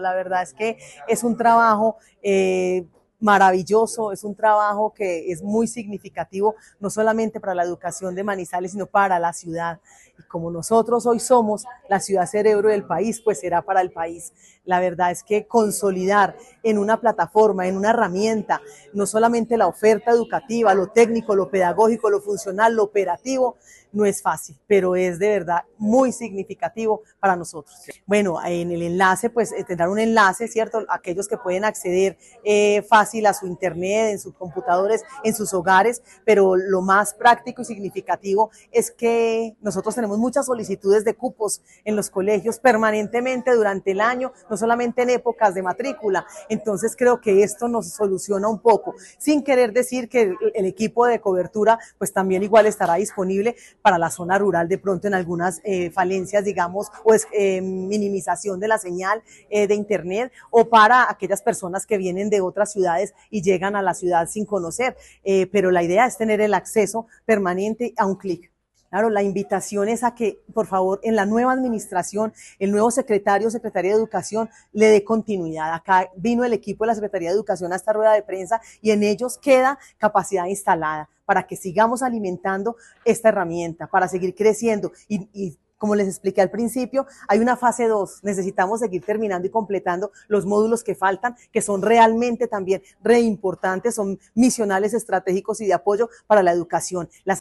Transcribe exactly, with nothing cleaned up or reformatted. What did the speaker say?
La verdad es que es un trabajo eh, maravilloso, es un trabajo que es muy significativo, no solamente para la educación de Manizales, sino para la ciudad. Y como nosotros hoy somos la ciudad cerebro del país, pues será para el país. La verdad es que consolidar en una plataforma, en una herramienta, no solamente la oferta educativa, lo técnico, lo pedagógico, lo funcional, lo operativo, no es fácil, pero es de verdad muy significativo para nosotros. Bueno, en el enlace, pues tendrán un enlace, ¿cierto? Aquellos que pueden acceder eh, fácil a su internet, en sus computadores, en sus hogares, pero lo más práctico y significativo es que nosotros tenemos muchas solicitudes de cupos en los colegios permanentemente durante el año, no solamente en épocas de matrícula. Entonces creo que esto nos soluciona un poco, sin querer decir que el, el equipo de cobertura pues también igual estará disponible para la zona rural de pronto en algunas eh, falencias, digamos, o es, eh, minimización de la señal eh, de internet, o para aquellas personas que vienen de otras ciudades y llegan a la ciudad sin conocer, eh, pero la idea es tener el acceso permanente a un clic. Claro, la invitación es a que, por favor, en la nueva administración, el nuevo secretario o secretaria de Educación le dé continuidad. Acá vino el equipo de la Secretaría de Educación a esta rueda de prensa y en ellos queda capacidad instalada para que sigamos alimentando esta herramienta, para seguir creciendo y, y como les expliqué al principio, hay una fase dos, necesitamos seguir terminando y completando los módulos que faltan, que son realmente también re importantes, son misionales estratégicos y de apoyo para la educación. Las